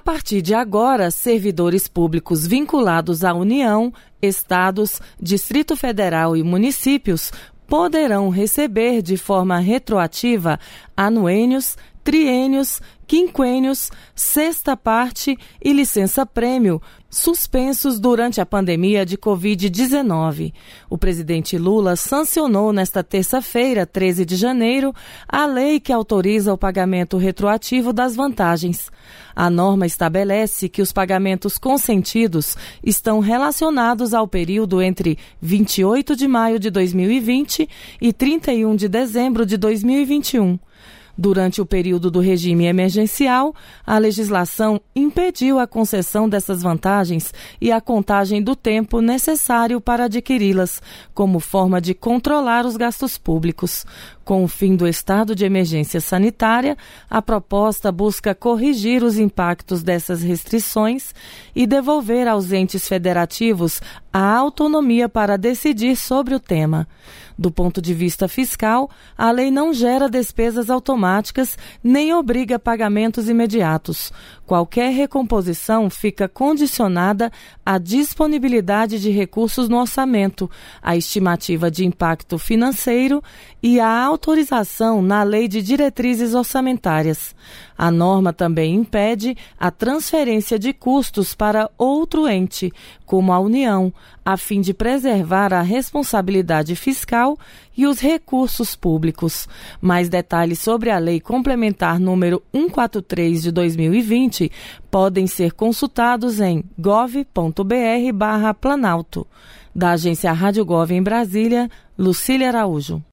partir de agora, servidores públicos vinculados à União, estados, Distrito Federal e municípios poderão receber de forma retroativa anuênios, triênios, quinquênios, sexta parte e licença-prêmio suspensos durante a pandemia de Covid-19. O presidente Lula sancionou nesta terça-feira, 13 de janeiro, a lei que autoriza o pagamento retroativo das vantagens. A norma estabelece que os pagamentos consentidos estão relacionados ao período entre 28 de maio de 2020 e 31 de dezembro de 2021. Durante o período do regime emergencial, a legislação impediu a concessão dessas vantagens e a contagem do tempo necessário para adquiri-las, como forma de controlar os gastos públicos. Com o fim do estado de emergência sanitária, a proposta busca corrigir os impactos dessas restrições e devolver aos entes federativos a autonomia para decidir sobre o tema. Do ponto de vista fiscal, a lei não gera despesas automáticas nem obriga pagamentos imediatos. Qualquer recomposição fica condicionada à disponibilidade de recursos no orçamento, à estimativa de impacto financeiro e à autorização na Lei de Diretrizes Orçamentárias. A norma também impede a transferência de custos para outro ente, como a União, a fim de preservar a responsabilidade fiscal e os recursos públicos. Mais detalhes sobre a Lei Complementar número 143 de 2020 podem ser consultados em gov.br/Planalto. Da agência Rádio Gov em Brasília, Lucília Araújo.